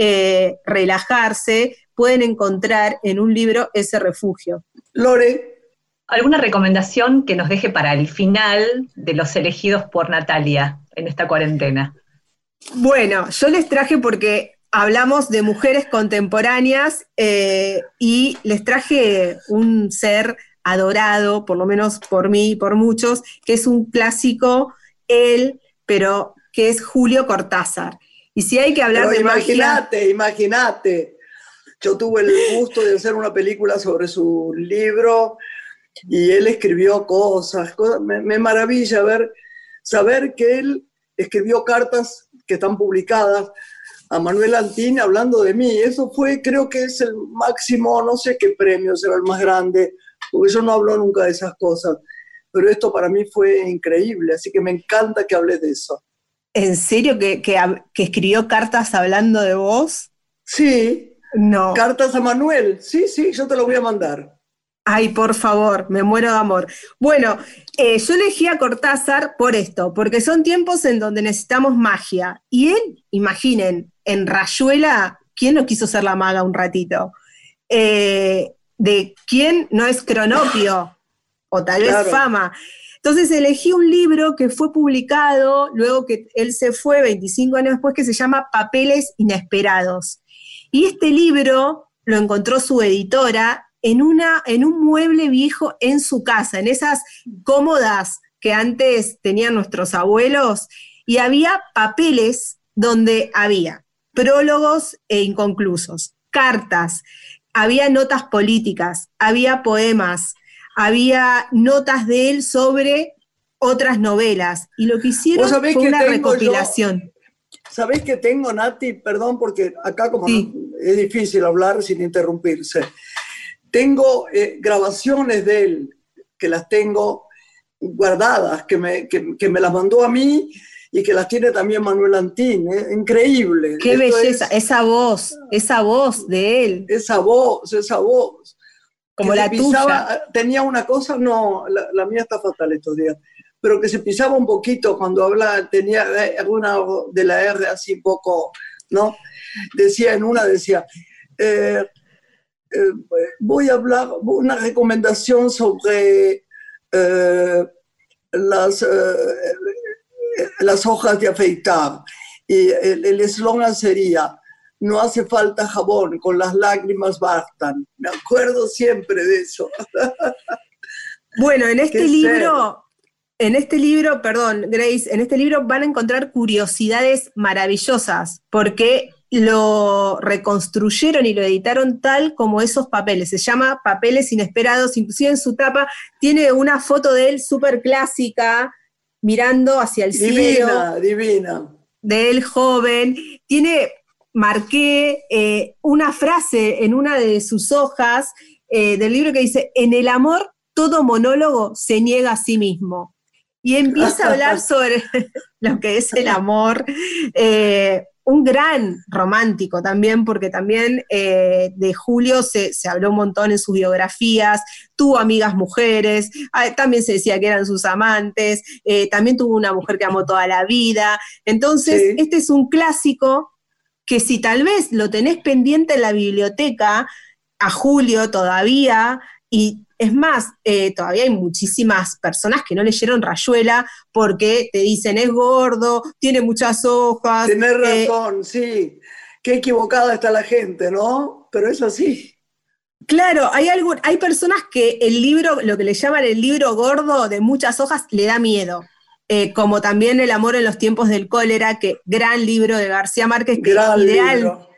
relajarse, pueden encontrar en un libro ese refugio. Lore. ¿Alguna recomendación que nos deje para el final de los elegidos por Natalia en esta cuarentena? Bueno, yo les traje porque hablamos de mujeres contemporáneas y les traje un ser adorado, por lo menos por mí y por muchos, que es un clásico, pero que es Julio Cortázar. Y si hay que hablar de magia... Imagínate. Yo tuve el gusto de hacer una película sobre su libro y él escribió cosas. Me maravilla saber que él escribió cartas que están publicadas a Manuel Antín hablando de mí. Eso creo que es el máximo, no sé qué premio será el más grande, porque yo no hablo nunca de esas cosas. Pero esto para mí fue increíble, así que me encanta que hables de eso. ¿En serio que escribió cartas hablando de vos? Sí. No. Cartas a Manuel. Sí, yo te lo voy a mandar. Ay, por favor, me muero de amor. Bueno, yo elegí a Cortázar por esto, porque son tiempos en donde necesitamos magia. Y él, imaginen, en Rayuela, ¿quién no quiso ser la maga un ratito? ¿De quién no es Cronopio? O tal vez Fama. Entonces elegí un libro que fue publicado luego que él se fue 25 años después, que se llama Papeles Inesperados. Y este libro lo encontró su editora en un mueble viejo en su casa, en esas cómodas que antes tenían nuestros abuelos, y había papeles donde había prólogos e inconclusos, cartas, había notas políticas, había poemas, había notas de él sobre otras novelas, y lo que hicieron fue una recopilación. ¿Sabés qué tengo, Nati? Perdón, porque acá como es difícil hablar sin interrumpirse. Tengo grabaciones de él, que las tengo guardadas, que me las mandó a mí y que las tiene también Manuel Antín. Increíble. ¡Qué belleza! Esa voz de él. Esa voz. Como la tuya. Tenía una cosa, no, la mía está fatal estos días, pero que se pisaba un poquito cuando hablaba, tenía alguna de la R así un poco, ¿no? Decía, voy a hablar una recomendación sobre las hojas de afeitar. Y el eslogan sería: no hace falta jabón, con las lágrimas bastan. Me acuerdo siempre de eso. Bueno, en este libro, perdón, Grace, en este libro van a encontrar curiosidades maravillosas, porque lo reconstruyeron y lo editaron tal como esos papeles. Se llama Papeles Inesperados, inclusive en su tapa tiene una foto de él súper clásica, mirando hacia el cielo. Divina. De él joven. Marqué una frase en una de sus hojas del libro que dice: en el amor todo monólogo se niega a sí mismo. Y empieza a hablar sobre lo que es el amor, un gran romántico también, porque también de Julio se habló un montón en sus biografías, tuvo amigas mujeres, también se decía que eran sus amantes, también tuvo una mujer que amó toda la vida. Entonces, Este es un clásico que si tal vez lo tenés pendiente en la biblioteca, a Julio todavía, y es más, todavía hay muchísimas personas que no leyeron Rayuela porque te dicen es gordo, tiene muchas hojas. Tenés razón, sí. Qué equivocada está la gente, ¿no? Pero es así. Claro, hay personas que el libro, lo que le llaman el libro gordo de muchas hojas, le da miedo. Como también El amor en los tiempos del cólera, que gran libro de García Márquez, que gran es ideal. Libro.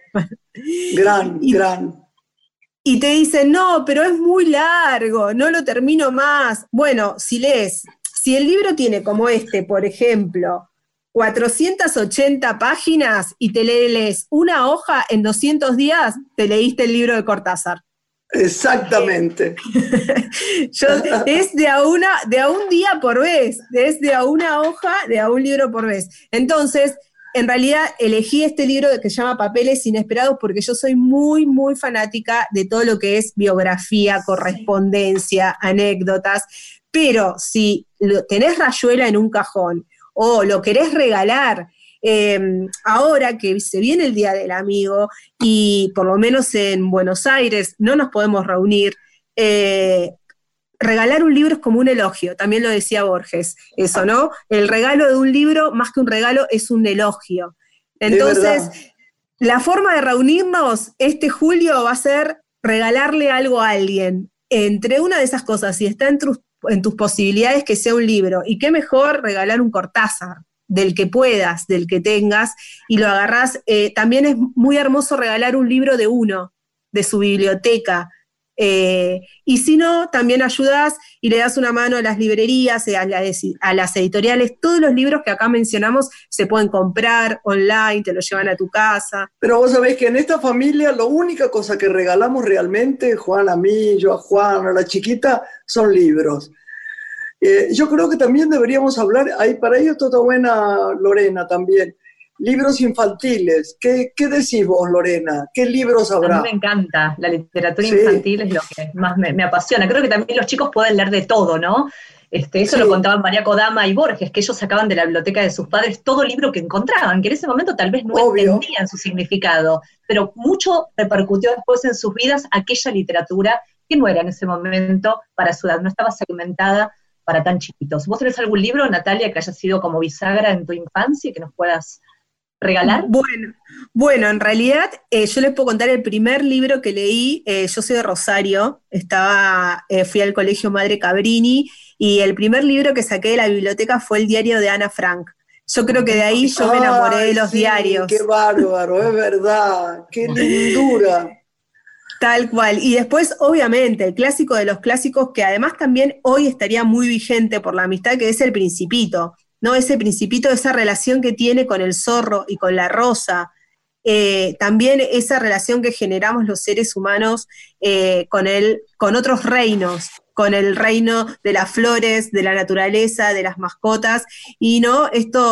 Gran. Y te dicen, no, pero es muy largo, no lo termino más. Bueno, si el libro tiene como este, por ejemplo, 480 páginas y te lees una hoja en 200 días, te leíste el libro de Cortázar. Exactamente. Es de a un día por vez, es de a una hoja, de a un libro por vez. Entonces, en realidad elegí este libro que se llama Papeles Inesperados porque yo soy muy, muy fanática de todo lo que es biografía, correspondencia, anécdotas, pero si tenés Rayuela en un cajón o lo querés regalar, ahora que se viene el Día del Amigo y por lo menos en Buenos Aires no nos podemos reunir, regalar un libro es como un elogio, también lo decía Borges, eso, ¿no? El regalo de un libro, más que un regalo, es un elogio. Entonces, La forma de reunirnos este julio va a ser regalarle algo a alguien. Entre una de esas cosas, si está en tus posibilidades, que sea un libro. Y qué mejor regalar un Cortázar, del que puedas, del que tengas, y lo agarrás. También es muy hermoso regalar un libro de uno, de su biblioteca. Y si no, también ayudás y le das una mano a las librerías, a las editoriales. Todos los libros que acá mencionamos se pueden comprar online, te los llevan a tu casa. Pero vos sabés que en esta familia la única cosa que regalamos realmente, Juan a mí, yo a Juan, a la chiquita, son libros. Yo creo que también deberíamos hablar, para ello está buena Lorena también, libros infantiles. ¿Qué decís vos, Lorena? ¿Qué libros habrá? A mí me encanta, la literatura infantil es lo que más me apasiona. Creo que también los chicos pueden leer de todo, ¿no? Eso lo contaban María Kodama y Borges, que ellos sacaban de la biblioteca de sus padres todo libro que encontraban, que en ese momento tal vez no entendían su significado, pero mucho repercutió después en sus vidas aquella literatura que no era en ese momento para su edad, no estaba segmentada para tan chiquitos. ¿Vos tenés algún libro, Natalia, que haya sido como bisagra en tu infancia y que nos puedas regalar? Bueno, en realidad yo les puedo contar el primer libro que leí. Yo soy de Rosario, fui al colegio Madre Cabrini, y el primer libro que saqué de la biblioteca fue el diario de Ana Frank. Yo creo que de ahí yo me enamoré de los diarios. ¡Qué bárbaro! Es verdad, ¡qué lindura! Tal cual. Y después, obviamente, el clásico de los clásicos, que además también hoy estaría muy vigente por la amistad, que es El Principito, ¿no? Ese Principito, esa relación que tiene con el zorro y con la rosa. También esa relación que generamos los seres humanos con otros reinos, con el reino de las flores, de la naturaleza, de las mascotas, y no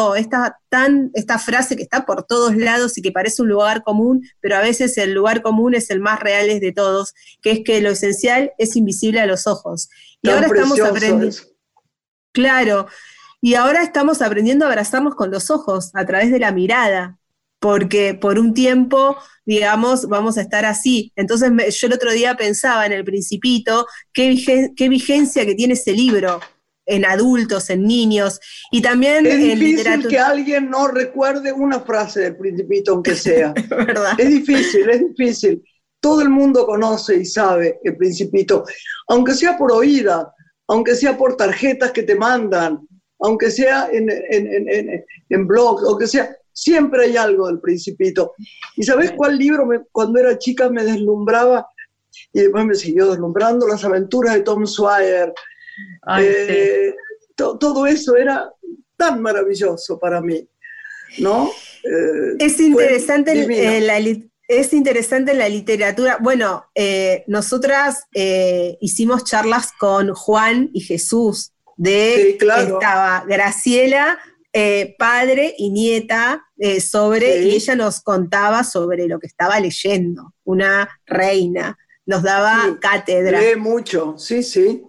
esta frase que está por todos lados y que parece un lugar común, pero a veces el lugar común es el más real de todos, que es que lo esencial es invisible a los ojos. Y ahora estamos aprendiendo. Claro, y ahora estamos aprendiendo a abrazarnos con los ojos, a través de la mirada, porque por un tiempo, digamos, vamos a estar así. Entonces yo el otro día pensaba en El Principito, qué vigencia que tiene ese libro en adultos, en niños, y también en literatura. Es difícil que alguien no recuerde una frase del Principito, aunque sea. ¿Verdad? Es difícil. Todo el mundo conoce y sabe El Principito, aunque sea por oída, aunque sea por tarjetas que te mandan, aunque sea en blogs, aunque sea... Siempre hay algo del Principito. ¿Y sabés cuál libro cuando era chica me deslumbraba? Y después me siguió deslumbrando, Las aventuras de Tom Sawyer. Sí. Todo eso era tan maravilloso para mí, ¿no? Es interesante en la literatura. Bueno, nosotras hicimos charlas con Juan y Jesús. Sí, claro. Estaba Graciela, padre y nieta, y ella nos contaba sobre lo que estaba leyendo, una reina, nos daba cátedra. Lee mucho, sí.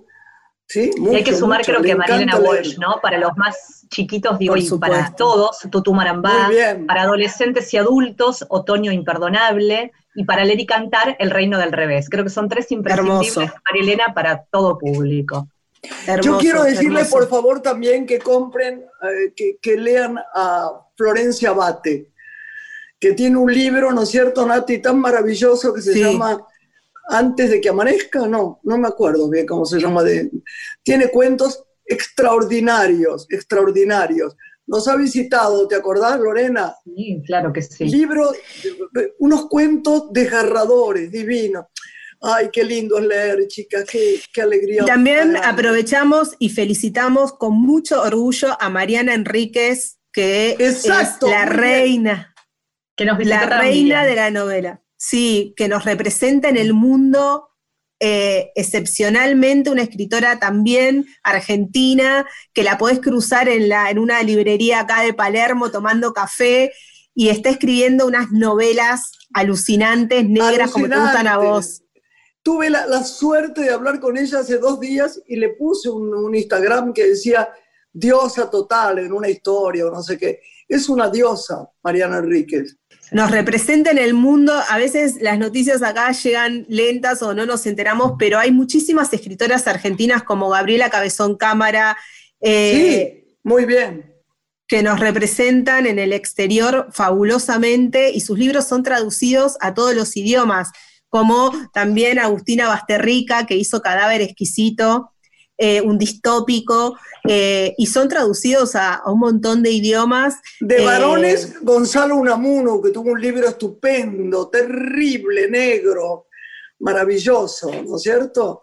Y hay que sumar, creo que a Marilena Walsh, ¿no? Para los más chiquitos, digo, y para todos, Tutu Marambá, para adolescentes y adultos, Otoño Imperdonable, y para leer y cantar, El Reino del Revés. Creo que son 3 imprescindibles, Marilena, para todo público. Hermoso, yo quiero decirle, por favor, también que compren, que lean a Florencia Abate, que tiene un libro, ¿no es cierto, Nati?, tan maravilloso que se llama Antes de que amanezca, no me acuerdo bien cómo se llama. Tiene cuentos extraordinarios. Nos ha visitado, ¿te acordás, Lorena? Sí, claro que sí. Libro, unos cuentos desgarradores, divinos. Ay, qué lindo es leer, chicas, qué alegría. También aprovechamos y felicitamos con mucho orgullo a Mariana Enríquez, que es la reina, que nos la reina de la novela. Sí, que nos representa en el mundo excepcionalmente, una escritora también argentina, que la podés cruzar en una librería acá de Palermo tomando café, y está escribiendo unas novelas alucinantes, negras, como te gustan a vos. Tuve la suerte de hablar con ella hace 2 días y le puse un Instagram que decía diosa total en una historia o no sé qué. Es una diosa, Mariana Enríquez. Nos representa en el mundo. A veces las noticias acá llegan lentas o no nos enteramos, pero hay muchísimas escritoras argentinas como Gabriela Cabezón Cámara. Sí, muy bien. que nos representan en el exterior fabulosamente y sus libros son traducidos a todos los idiomas, como también Agustina Basterrica, que hizo Cadáver Exquisito, un distópico, y son traducidos a un montón de idiomas. De varones, Gonzalo Unamuno, que tuvo un libro estupendo, terrible, negro, maravilloso, ¿no es hay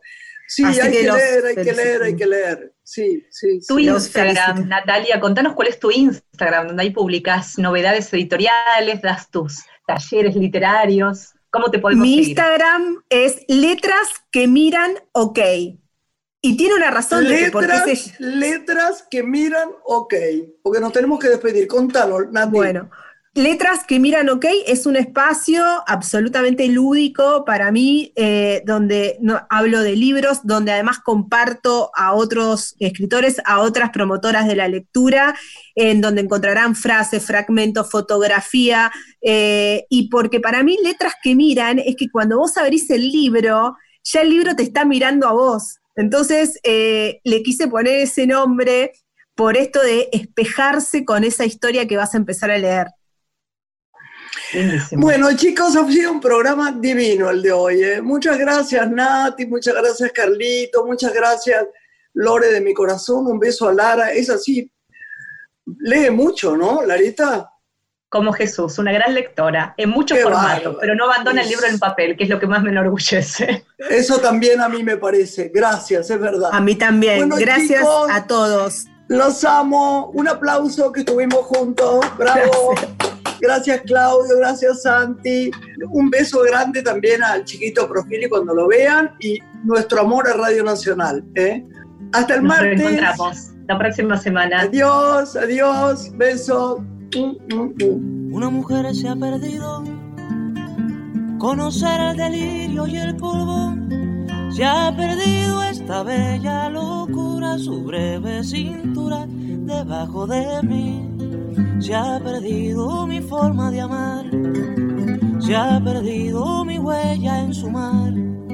que leer. Sí. Tu Instagram, Natalia, contanos cuál es tu Instagram, donde ahí publicas novedades editoriales, das tus talleres literarios. ¿Cómo te podemos seguir? Mi Instagram es Letras que Miran OK. Y tiene una razón de por qué Letras que Miran OK. Porque nos tenemos que despedir. Contanos, Nati. Bueno, Letras que Miran OK es un espacio absolutamente lúdico para mí, donde hablo de libros, donde además comparto a otros escritores, a otras promotoras de la lectura, en donde encontrarán frases, fragmentos, fotografía, y porque para mí Letras que Miran es que cuando vos abrís el libro, ya el libro te está mirando a vos. Entonces le quise poner ese nombre por esto de espejarse con esa historia que vas a empezar a leer. Lindísimo. Bueno, chicos, ha sido un programa divino el de hoy. Muchas gracias, Nati, muchas gracias, Carlito, muchas gracias, Lore de mi corazón, un beso a Lara. Es así, lee mucho, ¿no, Larita? Como Jesús, una gran lectora, en muchos formatos, pero no abandona el libro en papel, que es lo que más me enorgullece. Eso también a mí me parece. Gracias, es verdad. A mí también. Bueno, gracias, chicos, a todos. Los amo. Un aplauso que estuvimos juntos. Bravo. Gracias, Claudio. Gracias, Santi. Un beso grande también al chiquito Profili cuando lo vean y nuestro amor a Radio Nacional. Hasta el martes. Nos encontramos la próxima semana. Adiós. Besos. Una mujer se ha perdido, conocer el delirio y el polvo. Se ha perdido esta bella locura, su breve cintura debajo de mí. Se ha perdido mi forma de amar, se ha perdido mi huella en su mar.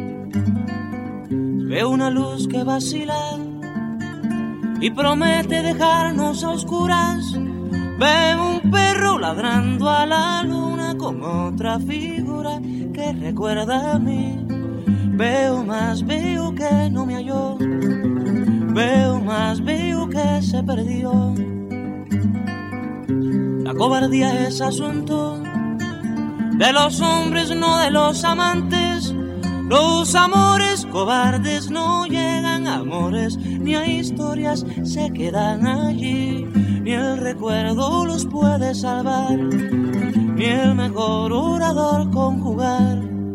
Veo una luz que vacila y promete dejarnos a oscuras. Veo un perro ladrando a la luna con otra figura que recuerda a mí. Veo que no me halló, veo que se perdió. La cobardía es asunto de los hombres, no de los amantes. Los amores cobardes no llegan a amores, ni a historias se quedan allí. Ni el recuerdo los puede salvar, ni el mejor orador conjugar.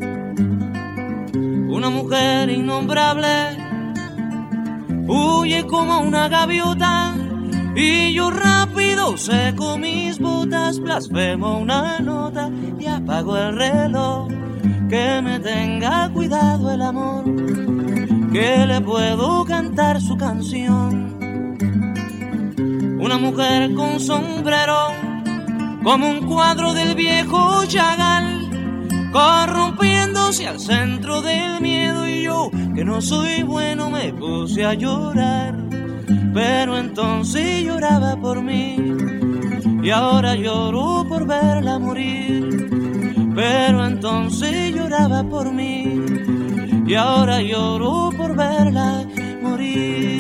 Una mujer innombrable huye como una gaviota, y yo rápido seco mis botas, blasfemo una nota y apago el reloj. Que me tenga cuidado el amor, que le puedo cantar su canción. Una mujer con sombrero, como un cuadro del viejo Chagall, corrompiéndose al centro del miedo, y yo, que no soy bueno, me puse a llorar. Pero entonces lloraba por mí, y ahora lloro por verla morir. Pero entonces lloraba por mí, y ahora lloro por verla morir.